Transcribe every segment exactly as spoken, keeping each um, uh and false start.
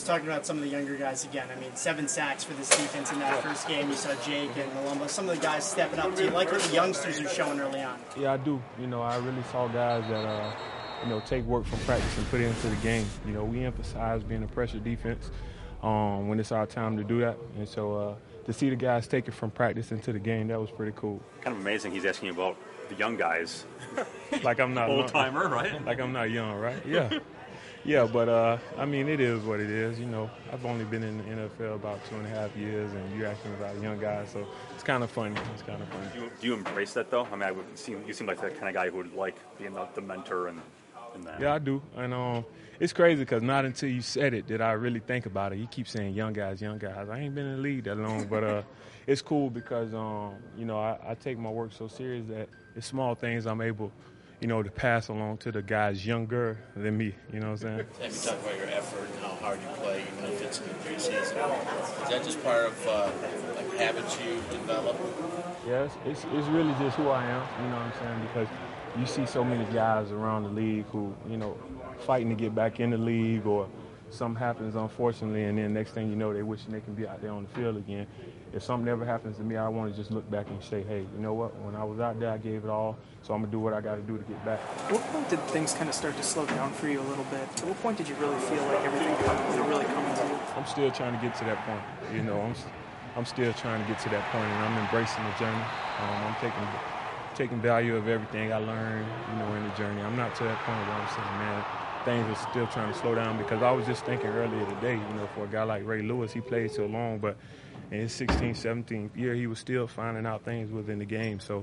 talking about some of the younger guys again. I mean, seven sacks for this defense in that first game. You saw Jake and Malumbo. Some of the guys stepping up. Do you like what the youngsters are showing early on? Yeah, I do. You know, I really saw guys that, uh, you know, take work from practice and put it into the game. You know, we emphasize being a pressure defense um, when it's our time to do that. And so uh, to see the guys take it from practice into the game, that was pretty cool. Kind of amazing he's asking you about the young guys. Like I'm not old-timer, right? Like I'm not young, right? Yeah. Yeah, but, uh, I mean, it is what it is. You know, I've only been in the N F L about two and a half years, and you're asking about young guys, so it's kind of funny. It's kind of funny. Do you, do you embrace that, though? I mean, I would seem, you seem like that kind of guy who would like being the, the mentor and, and that. Yeah, I do. And um, it's crazy because not until you said it did I really think about it. You keep saying young guys, young guys. I ain't been in the league that long, but uh, it's cool because, um, you know, I, I take my work so serious that it's small things I'm able you know, to pass along to the guys younger than me, you know what I'm saying? Have you talked about your effort and how hard you play, even if it's in the preseason? Is that just part of, uh, like, habits you develop? Yes, it's, it's really just who I am, you know what I'm saying? Because you see so many guys around the league who, you know, fighting to get back in the league or something happens, unfortunately, and then next thing you know, they wishing they can be out there on the field again. If something ever happens to me, I want to just look back and say, hey, you know what? When I was out there, I gave it all, so I'm going to do what I got to do to get back. At what point did things kind of start to slow down for you a little bit? At what point did you really feel like everything was really coming to you? I'm still trying to get to that point. You know, I'm I'm still trying to get to that point, and I'm embracing the journey. Um, I'm taking taking value of everything I learned, you know, in the journey. I'm not to that point where I'm saying, man, things are still trying to slow down, because I was just thinking earlier today, you know, for a guy like Ray Lewis, he played so long, but in his sixteenth, seventeenth year, he was still finding out things within the game. So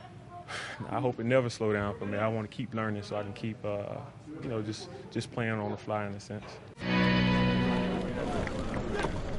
I hope it never slow down for me. I want to keep learning so I can keep, uh, you know, just, just playing on the fly in a sense.